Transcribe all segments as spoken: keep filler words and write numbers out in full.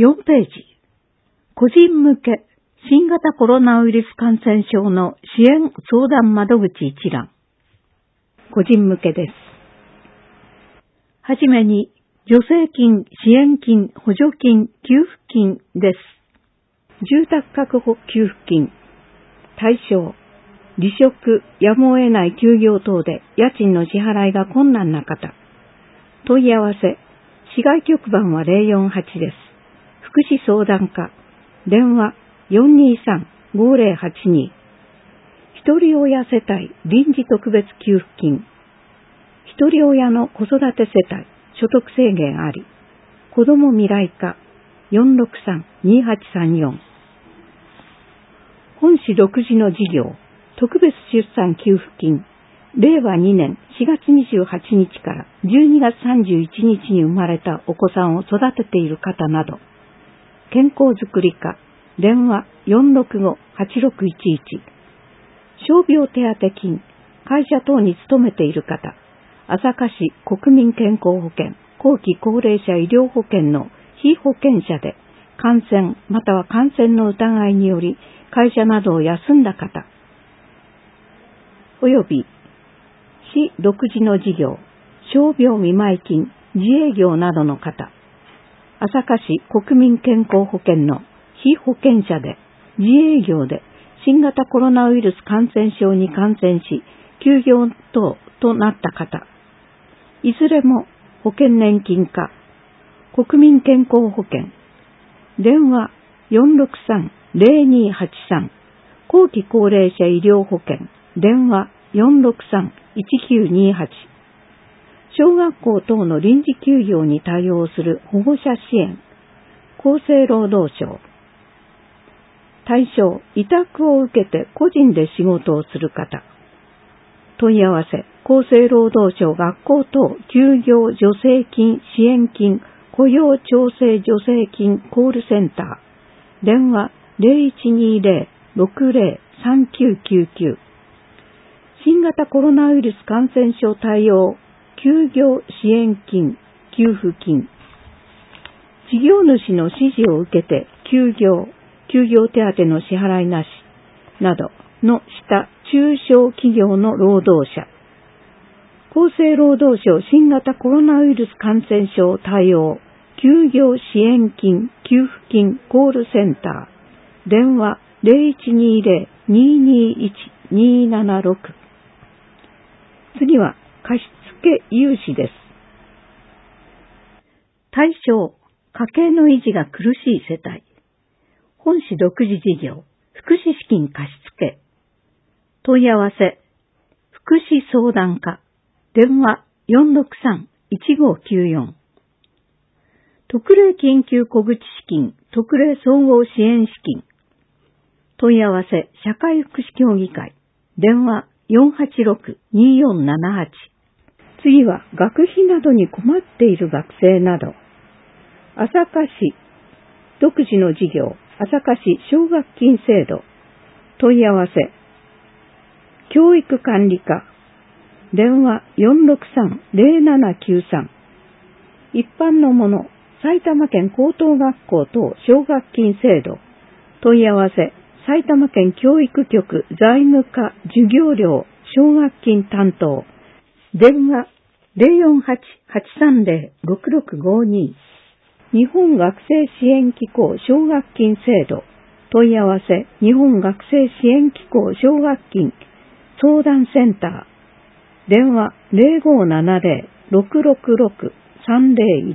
よんページ、個人向け新型コロナウイルス感染症の支援相談窓口一覧。個人向けです。はじめに、助成金、支援金、補助金、給付金です。住宅確保給付金。対象、離職、やむを得ない休業等で家賃の支払いが困難な方。問い合わせ、市外局番はゼロよんはちです。福祉相談課。電話 よんにーさん ごゼロはちに。一人親世帯臨時特別給付金。一人親の子育て世帯所得制限あり。子ども未来課 よんろくさん にーはちさんよん。本市独自の事業特別出産給付金。れいわにねんしがつにじゅうはちにちからじゅうにがつさんじゅういちにちに生まれたお子さんを育てている方など。健康づくり課、電話 よんろくご はちろくいちいち。傷病手当金、会社等に勤めている方、朝霞市国民健康保険、後期高齢者医療保険の被保険者で、感染または感染の疑いにより会社などを休んだ方、および市独自の事業、傷病見舞金、自営業などの方、朝霞市国民健康保険の被保険者で自営業で新型コロナウイルス感染症に感染し休業等となった方、いずれも保険年金課、国民健康保険、電話 よんろくさん ゼロにーはちさん、後期高齢者医療保険、電話 よんろくさん いちきゅうにーはち。小学校等の臨時休業に対応する保護者支援、厚生労働省。対象、委託を受けて個人で仕事をする方。問い合わせ、厚生労働省学校等休業助成金支援金雇用調整助成金コールセンター。電話 ゼロいちにーゼロ ろくゼロ さんきゅうきゅうきゅう。新型コロナウイルス感染症対応休業支援金、給付金。事業主の指示を受けて休業、休業手当の支払いなし、などのした中小企業の労働者。厚生労働省新型コロナウイルス感染症対応休業支援金、給付金コールセンター。電話 ゼロいちにーゼロ にーにーいち にーななろく。次は貸付融資です。対象、家計の維持が苦しい世帯。本市独自事業、福祉資金貸付。問い合わせ、福祉相談課、電話 よんろくさん いちごきゅうよん。特例緊急小口資金、特例総合支援資金。問い合わせ、社会福祉協議会、電話 よんはちろく にーよんななはち。次は学費などに困っている学生など、朝霞市独自の事業、朝霞市奨学金制度。問い合わせ、教育管理課、電話 よんろくさん ゼロななきゅうさん。一般のもの、埼玉県高等学校等奨学金制度。問い合わせ、埼玉県教育局財務課授業料奨学金担当。電話 ゼロよんはち はちさんゼロ ろくろくごに。日本学生支援機構奨学金制度。問い合わせ、日本学生支援機構奨学金相談センター。電話 ゼロごななゼロ ろくろくろく さんゼロいち。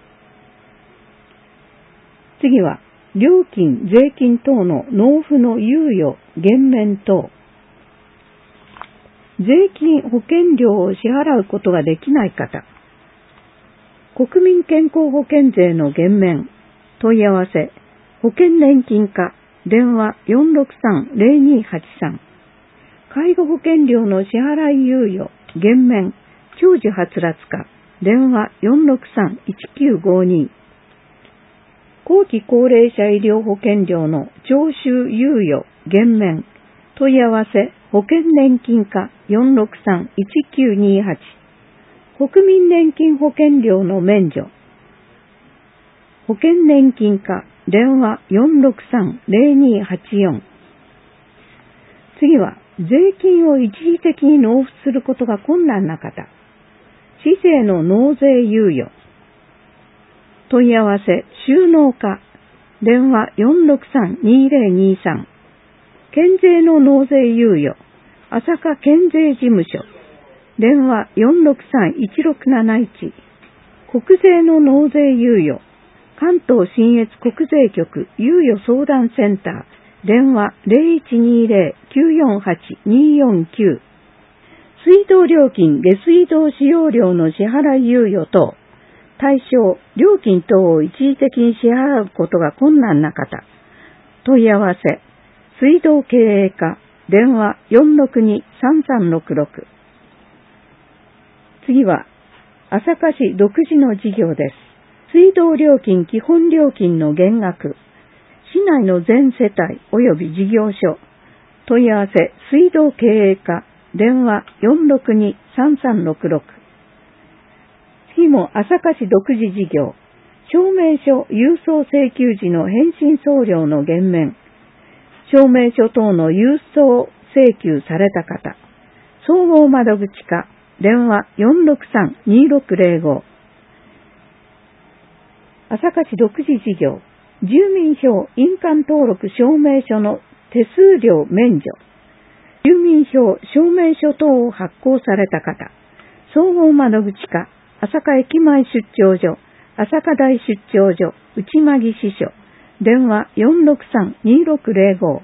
次は、料金、税金等の納付の猶予、減免等。税金、保険料を支払うことができない方。国民健康保険税の減免。問い合わせ、保険年金課、電話 よんろくさん ゼロにーはちさん。介護保険料の支払い猶予、減免、長寿はつらつ課、電話 よんろくさん いちきゅうごに。後期高齢者医療保険料の徴収猶予、減免。問い合わせ、保険年金課 よんろくさん いちきゅうにーはち。国民年金保険料の免除。 保険年金課、電話 よんろくさん ゼロにーはちよん。次は、税金を一時的に納付することが困難な方。市税の納税猶予。問い合わせ、収納課、電話 よんろくさん にーぜろにーさん。県税の納税猶予。朝霞県税事務所。電話 よんろくさん いちろくなないち。国税の納税猶予。関東信越国税局猶予相談センター。電話 ゼロいちにーゼロ きゅうよんはち にーよんきゅう。水道料金下水道使用料の支払い猶予等。対象、料金等を一時的に支払うことが困難な方。問い合わせ、水道経営課、電話 よんろくに さんさんろくろく。次は、朝霞市独自の事業です。水道料金基本料金の減額。市内の全世帯及び事業所。問い合わせ、水道経営課、電話 よんろくに さんさんろくろく。次も朝霞市独自事業。証明書郵送請求時の返信送料の減免。証明書等の郵送請求された方。総合窓口課。電話 よんろくさん にーろくゼロご。朝霞市独自事業。住民票印鑑登録証明書の手数料免除。住民票証明書等を発行された方。総合窓口課。朝霞駅前出張所。朝霞台出張所。内間木支所。電話 よんろくさん にーろくゼロご。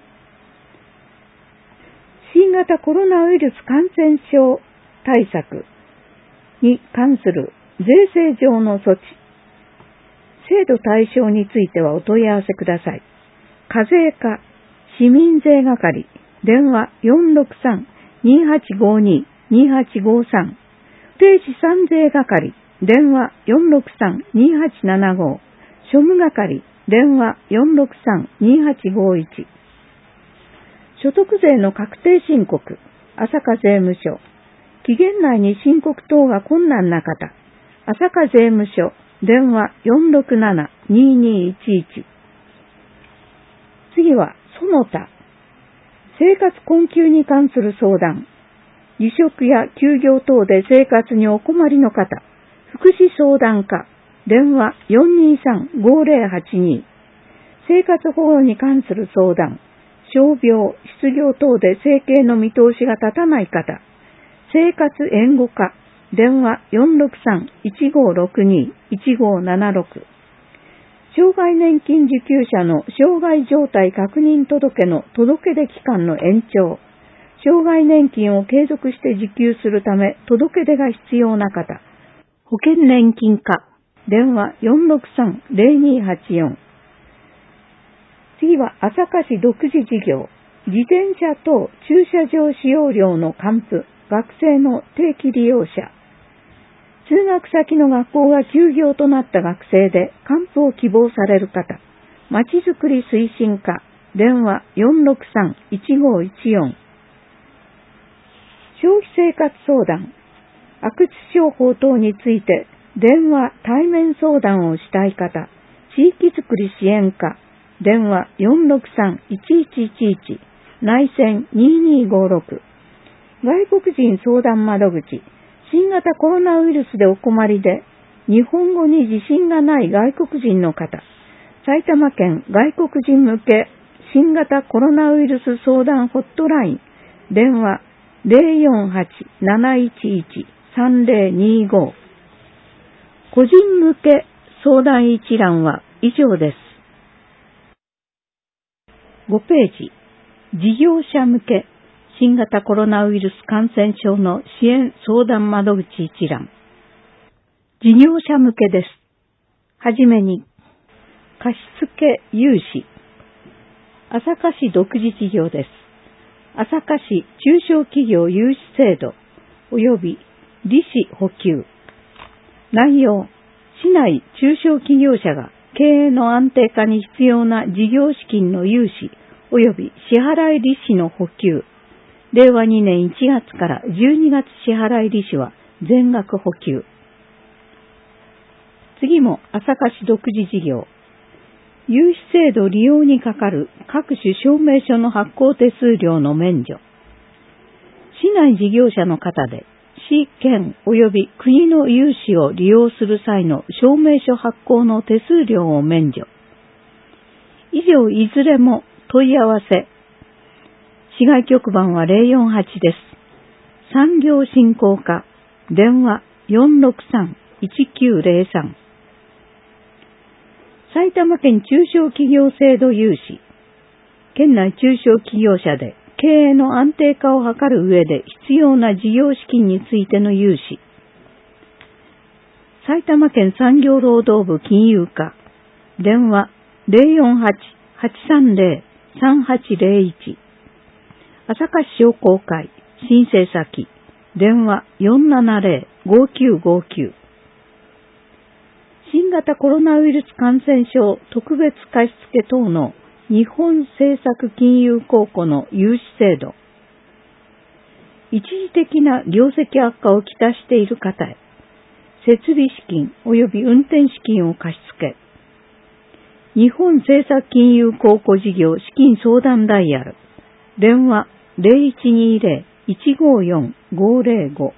新型コロナウイルス感染症対策に関する税制上の措置。制度対象についてはお問い合わせください。課税課、市民税係、電話 よんろくさん にーはちごに にーはちごさん。不定資産税係、電話 よんろくさん にーはちななご。庶務係、電話 よんろくさん にーはちごいち。所得税の確定申告、朝霞税務署。期限内に申告等が困難な方、朝霞税務署、電話 よんろくなな にーにーいちいち。次は、その他。生活困窮に関する相談。離職や休業等で生活にお困りの方、福祉相談課、電話 よんにーさん ごゼロはちに。生活保護に関する相談。傷病、失業等で生計の見通しが立たない方、生活援護課、電話 よんろくさん いちごろくに いちごななろく。障害年金受給者の障害状態確認届の届出期間の延長。障害年金を継続して受給するため届出が必要な方。保険年金課、電話 よんろくさん ゼロにーはちよん。次は朝霞市独自事業。自転車等駐車場使用料の還付。学生の定期利用者。通学先の学校が休業となった学生で還付を希望される方。まちづくり推進課。電話 よんろくさん いちごいちよん。消費生活相談。悪質商法等について電話対面相談をしたい方。地域づくり支援課。電話 よんろくさん いちいちいちいち。内線にーにーごろく。外国人相談窓口。新型コロナウイルスでお困りで、日本語に自信がない外国人の方。埼玉県外国人向け新型コロナウイルス相談ホットライン。電話 ゼロよんはち なないちいち さんゼロにーご。個人向け相談一覧は以上です。ごページ。事業者向け新型コロナウイルス感染症の支援相談窓口一覧。事業者向けです。はじめに、貸付融資。朝霞市独自事業です。朝霞市中小企業融資制度及び利子補給。内容、市内中小企業者が経営の安定化に必要な事業資金の融資及び支払い利子の補給。れいわにねんいちがつからじゅうにがつ支払い利子は全額補給。次も朝霞市独自事業、 融資制度利用にかかる各種証明書の発行手数料の免除。市内事業者の方で、市、県及び国の融資を利用する際の証明書発行の手数料を免除。以上いずれも問い合わせ。市外局番はゼロよんはちです。産業振興課、電話よんろくさん いちきゅうゼロさん。埼玉県中小企業制度融資。県内中小企業者で経営の安定化を図る上で必要な事業資金についての融資。埼玉県産業労働部金融課。電話ゼロよんはち はちさんゼロ さんはちゼロいち。朝霞市商工会。申請先。電話よんななゼロ ごきゅうごきゅう。新型コロナウイルス感染症特別貸付等の日本政策金融公庫の融資制度。一時的な業績悪化をきたしている方へ、設備資金及び運転資金を貸し付け、日本政策金融公庫事業資金相談ダイヤル、電話ゼロいちにゼロ いちごよん ごゼロご。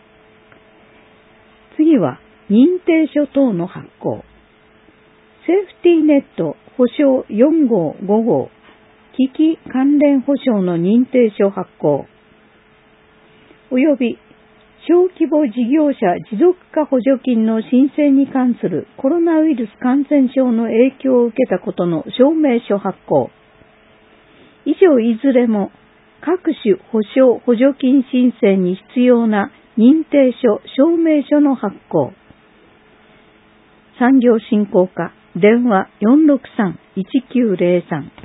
次は、認定書等の発行。セーフティーネット保証よんごうごごう機器関連保証の認定書発行および小規模事業者持続化補助金の申請に関するコロナウイルス感染症の影響を受けたことの証明書発行。以上いずれも各種保証補助金申請に必要な認定書証明書の発行。産業振興課電話よんろくさん いちきゅうゼロさん。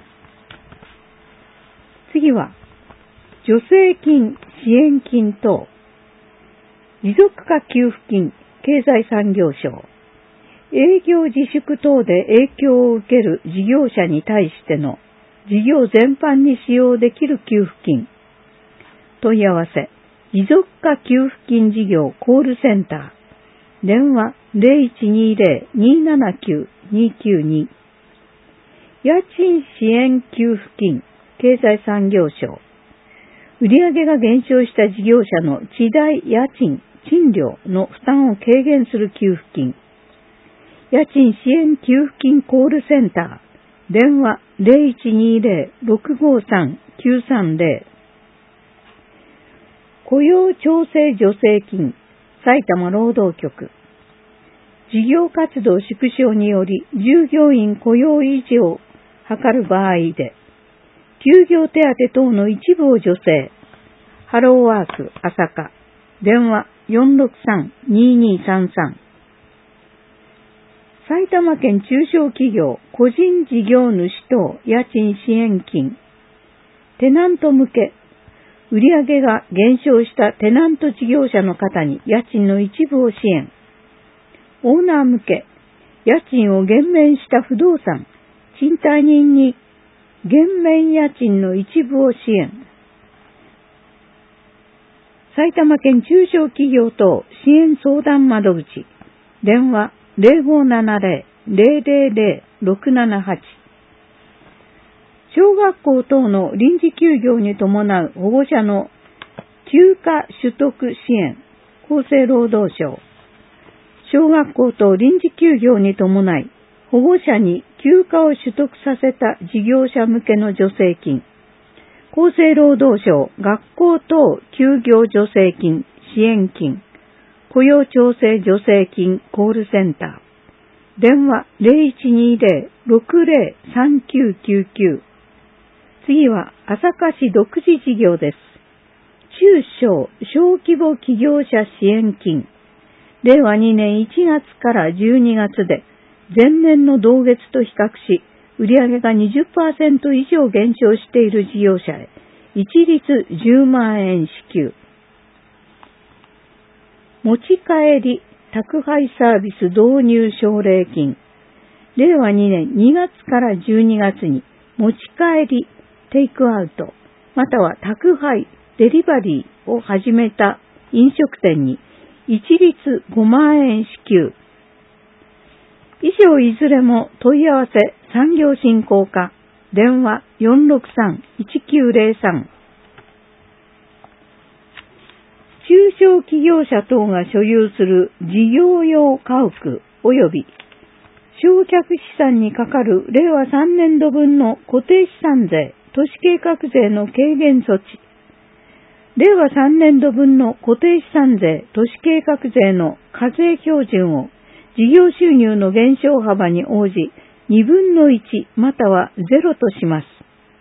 次は助成金支援金等持続化給付金経済産業省営業自粛等で影響を受ける事業者に対しての事業全般に使用できる給付金。問い合わせ持続化給付金事業コールセンター電話ゼロいちにゼロ にななきゅう にきゅうに。家賃支援給付金経済産業省売上が減少した事業者の地代家賃賃料の負担を軽減する給付金家賃支援給付金コールセンター電話ゼロいちにゼロ ろくごさん きゅうさんゼロ。雇用調整助成金埼玉労働局事業活動縮小により従業員雇用維持を図る場合で休業手当等の一部を助成ハローワーク朝霞電話よんろくさん ににさんさん。埼玉県中小企業個人事業主等家賃支援金テナント向け売上が減少したテナント事業者の方に家賃の一部を支援。オーナー向け、家賃を減免した不動産、賃貸人に減免家賃の一部を支援。埼玉県中小企業等支援相談窓口、電話ゼロごななゼロ ゼロゼロゼロ ろくななはち。小学校等の臨時休業に伴う保護者の休暇取得支援、厚生労働省。小学校等臨時休業に伴い、保護者に休暇を取得させた事業者向けの助成金。厚生労働省学校等休業助成金、支援金。雇用調整助成金コールセンター。電話ゼロいちにゼロ ろくゼロ さんきゅうきゅうきゅう。次は朝霞市独自事業です。中小小規模企業者支援金。れいわにねんいちがつからじゅうにがつで前年の同月と比較し、売上が にじゅっパーセント 以上減少している事業者へ一律じゅうまんえん支給。持ち帰り宅配サービス導入奨励金。れいわにねんにがつからじゅうにがつに持ち帰りテイクアウトまたは宅配デリバリーを始めた飲食店に一律ごまんえん支給。以上いずれも問い合わせ産業振興課、電話 よんろくさん いちきゅうぜろさん。中小企業者等が所有する事業用家屋及び償却資産にかかるれいわさんねんどぶんの固定資産税、都市計画税の軽減措置、れいわさんねんどぶんの固定資産税、都市計画税の課税標準を事業収入の減少幅に応じにぶんのいちまたはゼロとします。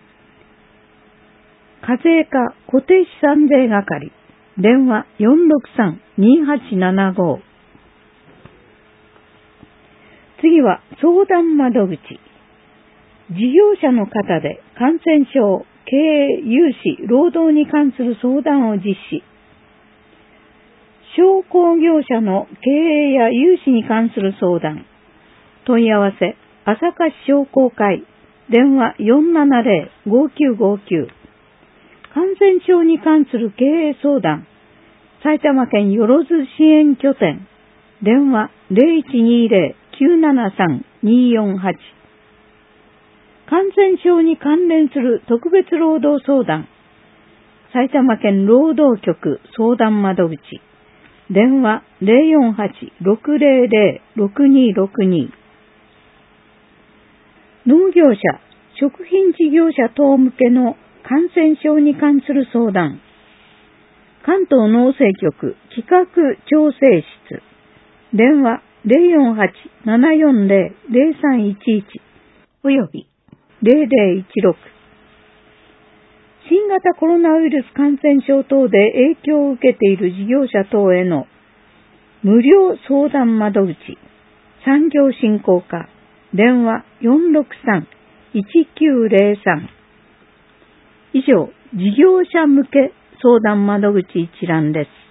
課税課固定資産税係、電話 よんろくさん にはちななご。次は相談窓口。事業者の方で感染症、経営、融資、労働に関する相談を実施。商工業者の経営や融資に関する相談。問い合わせ、朝霞市商工会、電話 よんななぜろ ごきゅうごきゅう。感染症に関する経営相談。埼玉県よろず支援拠点、電話 ぜろいちにぜろ きゅうななさん によんはち。感染症に関連する特別労働相談。埼玉県労働局相談窓口。電話 ぜろよんはち ろくぜろぜろ ろくにろくに。農業者、食品事業者等向けの感染症に関する相談。関東農政局企画調整室。電話 ぜろよんはち ななよんぜろ ぜろさんいちいち およびぜろぜろいちろく。新型コロナウイルス感染症等で影響を受けている事業者等への無料相談窓口、産業振興課、電話 よんろくさん いちきゅうぜろさん。以上、事業者向け相談窓口一覧です。